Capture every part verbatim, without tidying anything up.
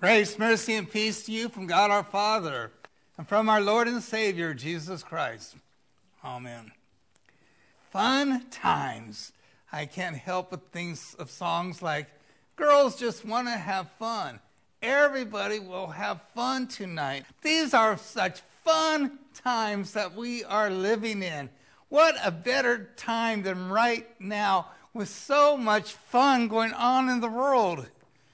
Grace, mercy, and peace to you from God our Father and from our Lord and Savior, Jesus Christ. Amen. Fun times. I can't help but think of songs like, girls just want to have fun. Everybody will have fun tonight. These are such fun times that we are living in. What a better time than right now with so much fun going on in the world.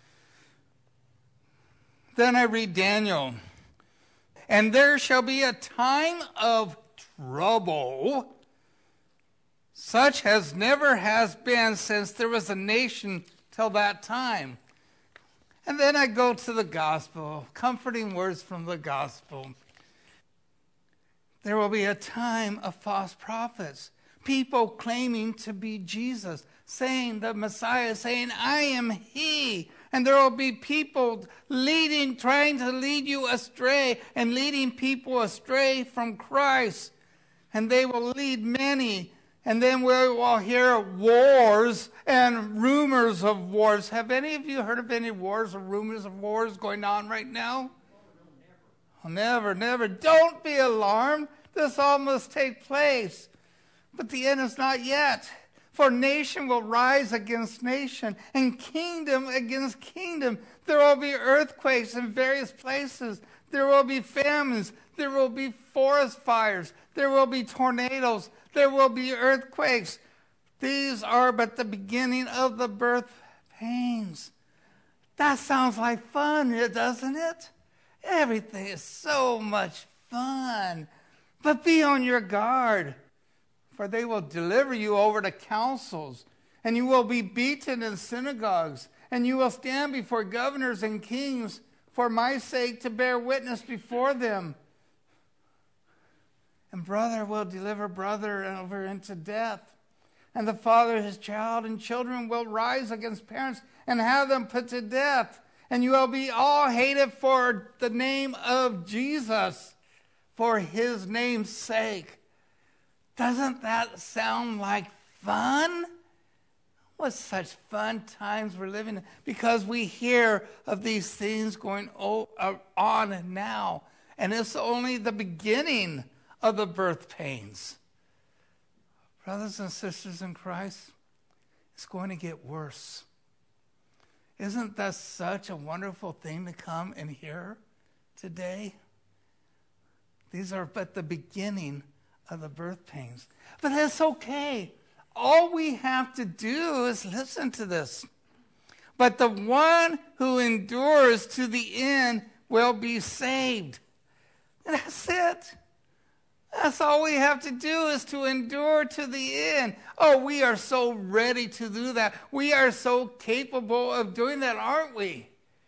Then I read Daniel. And there shall be a time of trouble, such as never has been since there was a nation till that time. And then I go to the gospel, comforting words from the gospel. There will be a time of false prophets, people claiming to be Jesus, saying the Messiah, saying, I am he. And there will be people leading, trying to lead you astray and leading people astray from Christ. And they will lead many. And then we will hear wars and rumors of wars. Have any of you heard of any wars or rumors of wars going on right now? Oh, never, never. Don't be alarmed. This all must take place. But the end is not yet. For nation will rise against nation, and kingdom against kingdom. There will be earthquakes in various places. There will be famines. There will be forest fires. There will be tornadoes. There will be earthquakes. These are but the beginning of the birth pains. That sounds like fun, doesn't it? Everything is so much fun. But be on your guard. For they will deliver you over to councils, and you will be beaten in synagogues, and you will stand before governors and kings for my sake to bear witness before them. And brother will deliver brother over into death, and the father his child, and children will rise against parents and have them put to death. And you will be all hated for the name of Jesus, for his name's sake. Doesn't that sound like fun? What such fun times we're living in, because we hear of these things going on now, and it's only the beginning of the birth pains. Brothers and sisters in Christ, it's going to get worse. Isn't that such a wonderful thing to come and hear today? These are but the beginning of the birth pains. But that's okay. All we have to do is listen to this. But the one who endures to the end will be saved. And that's it. That's all we have to do is to endure to the end. Oh, we are so ready to do that. We are so capable of doing that, aren't we?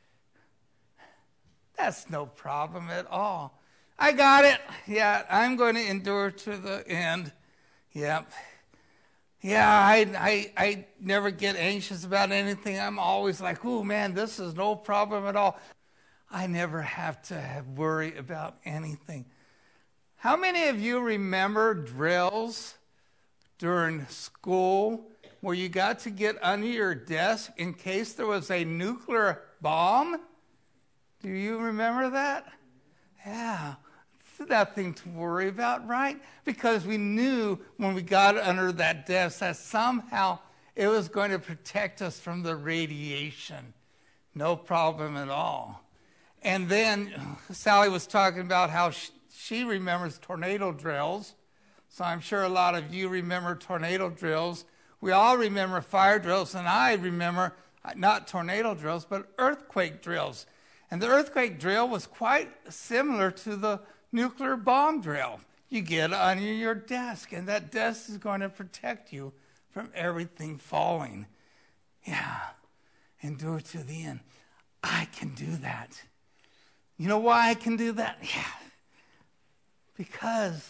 That's no problem at all. I got it. Yeah, I'm going to endure to the end. Yep. Yeah, I, I, I never get anxious about anything. I'm always like, oh, man, this is no problem at all. I never have to have worry about anything. How many of you remember drills during school where you got to get under your desk in case there was a nuclear bomb? Do you remember that? Yeah. Nothing to worry about, right? Because we knew when we got under that desk that somehow it was going to protect us from the radiation. No problem at all. And then Sally was talking about how she, she remembers tornado drills. So I'm sure a lot of you remember tornado drills. We all remember fire drills, and I remember not tornado drills, but earthquake drills. And the earthquake drill was quite similar to the nuclear bomb drill. You get under your desk, and that desk is going to protect you from everything falling. Yeah, endure to the end. I can do that. You know why I can do that? Yeah, because,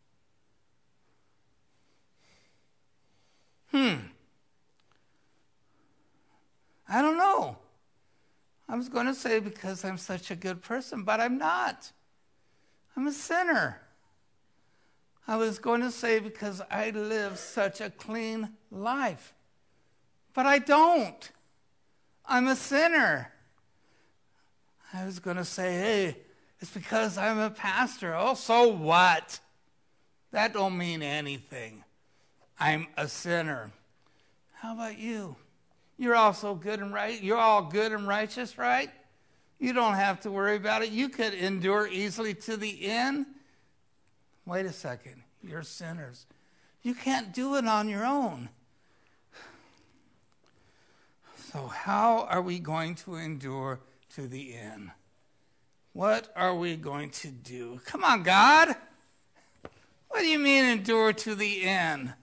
hmm, I don't know. I was going to say because I'm such a good person, but I'm not. I'm a sinner. I was going to say because I live such a clean life. But I don't. I'm a sinner. I was going to say, hey, it's because I'm a pastor. Oh, so what? That don't mean anything. I'm a sinner. How about you? You're also good and right. You're all good and righteous, right? You don't have to worry about it. You could endure easily to the end. Wait a second. You're sinners. You can't do it on your own. So how are we going to endure to the end? What are we going to do? Come on, God. What do you mean endure to the end?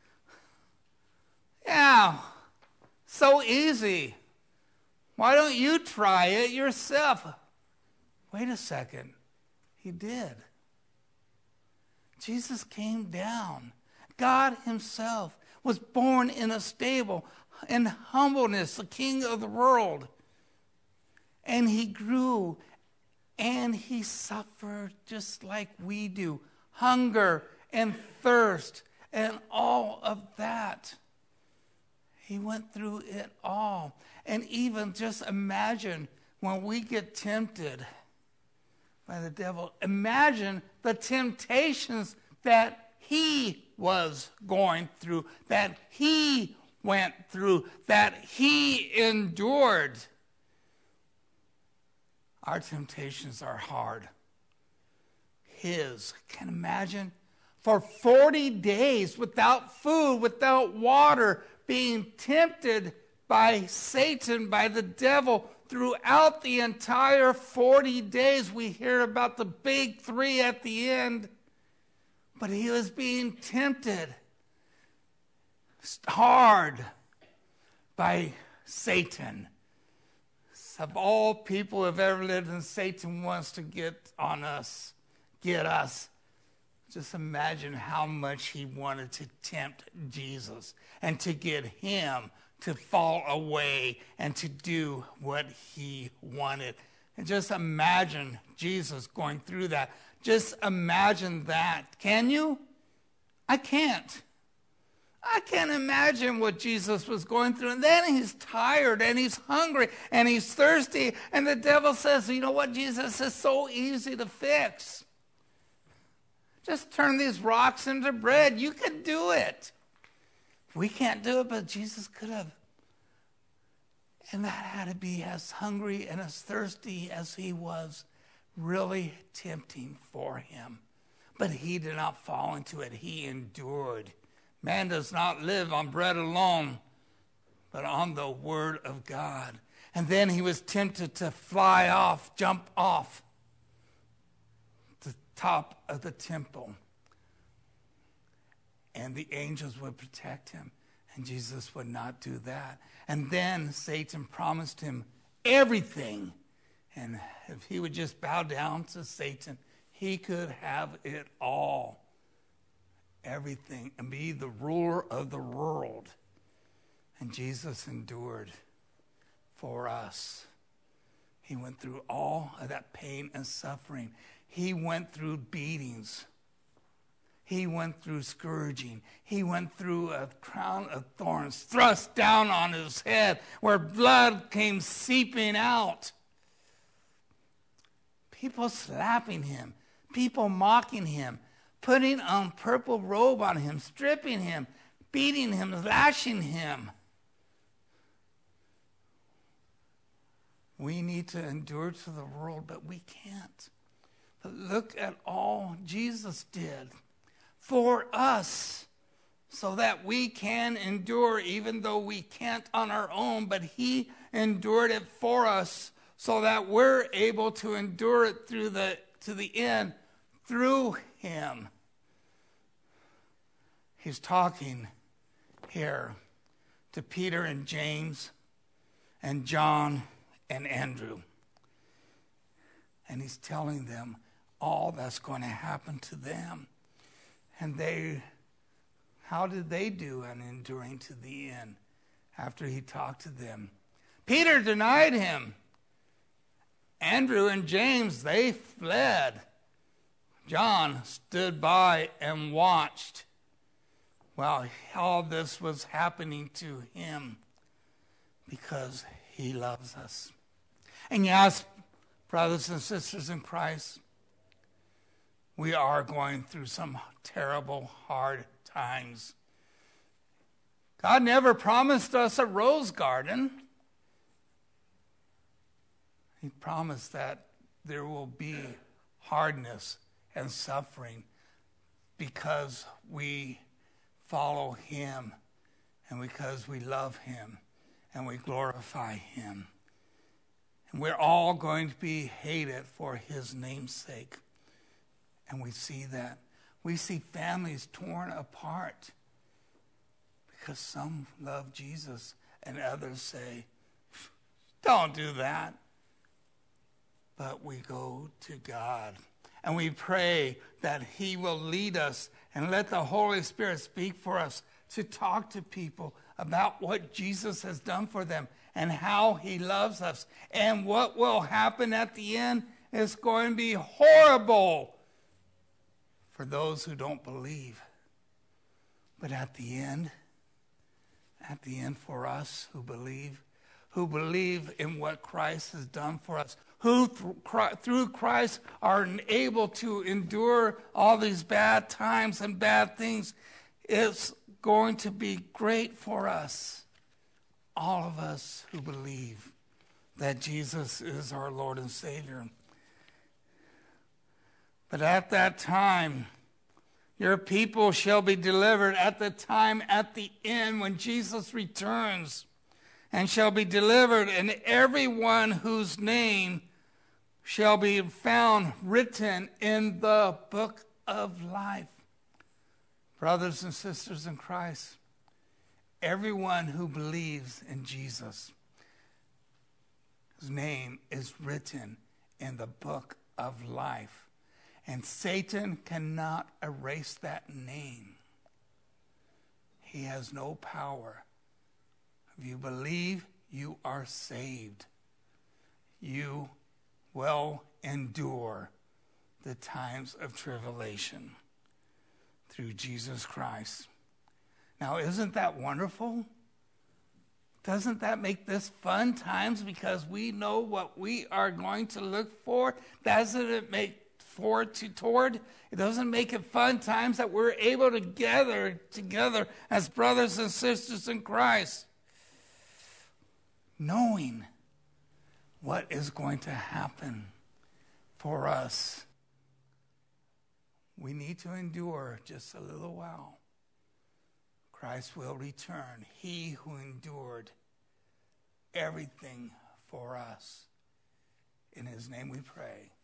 Yeah, so easy. Why don't you try it yourself? Wait a second. He did. Jesus came down. God himself was born in a stable, in humbleness, the king of the world. And he grew and he suffered just like we do. Hunger and thirst and all of that. He went through it all. And even just imagine when we get tempted by the devil, imagine the temptations that he was going through, that he went through, that he endured. Our temptations are hard. His, can you imagine? For forty days without food, without water, being tempted by Satan, by the devil, throughout the entire forty days. We hear about the big three at the end. But he was being tempted hard by Satan. Of all people who have ever lived, and Satan wants to get on us, get us. Just imagine how much he wanted to tempt Jesus and to get him to fall away and to do what he wanted. And just imagine Jesus going through that. Just imagine that. Can you? I can't. I can't imagine what Jesus was going through. And then he's tired and he's hungry and he's thirsty. And the devil says, you know what, Jesus, is so easy to fix. Just turn these rocks into bread. You can do it. We can't do it, but Jesus could have. And that had to be as hungry and as thirsty as he was, really tempting for him. But he did not fall into it. He endured. Man does not live on bread alone, but on the word of God. And then he was tempted to fly off, jump off the top of the temple. And the angels would protect him. And Jesus would not do that. And then Satan promised him everything. And if he would just bow down to Satan, he could have it all. Everything, and be the ruler of the world. And Jesus endured for us. He went through all of that pain and suffering. He went through beatings. He went through scourging. He went through a crown of thorns thrust down on his head where blood came seeping out. People slapping him. People mocking him. Putting on purple robe on him. Stripping him. Beating him. Lashing him. We need to endure to the world, but we can't. But look at all Jesus did for us so that we can endure even though we can't on our own, but he endured it for us so that we're able to endure it through the to the end through him. He's talking here to Peter and James and John and Andrew. And he's telling them all that's going to happen to them. And they, how did they do in enduring to the end after he talked to them? Peter denied him. Andrew and James, they fled. John stood by and watched while all this was happening to him because he loves us. And yes, Brothers and sisters in Christ, we are going through some terrible, hard times. God never promised us a rose garden. He promised that there will be hardness and suffering because we follow him and because we love him and we glorify him. And we're all going to be hated for his name's sake. And we see that. We see families torn apart because some love Jesus and others say, don't do that. But we go to God and we pray that he will lead us and let the Holy Spirit speak for us to talk to people about what Jesus has done for them and how he loves us. And what will happen at the end is going to be horrible for those who don't believe. But at the end, at the end for us who believe, who believe in what Christ has done for us, who through Christ are able to endure all these bad times and bad things, it's going to be great for us, all of us who believe that Jesus is our Lord and Savior. But at that time, your people shall be delivered at the time at the end when Jesus returns, and shall be delivered, and everyone whose name shall be found written in the book of life. Brothers and sisters in Christ, everyone who believes in Jesus, his name is written in the book of life. And Satan cannot erase that name. He has no power. If you believe, you are saved. You will endure the times of tribulation through Jesus Christ. Now, isn't that wonderful? Doesn't that make this fun times because we know what we are going to look for? Doesn't it make forward to toward? It doesn't make it fun times that we're able to gather together as brothers and sisters in Christ, knowing what is going to happen for us. We need to endure just a little while. Christ will return. He who endured everything for us. In his name we pray.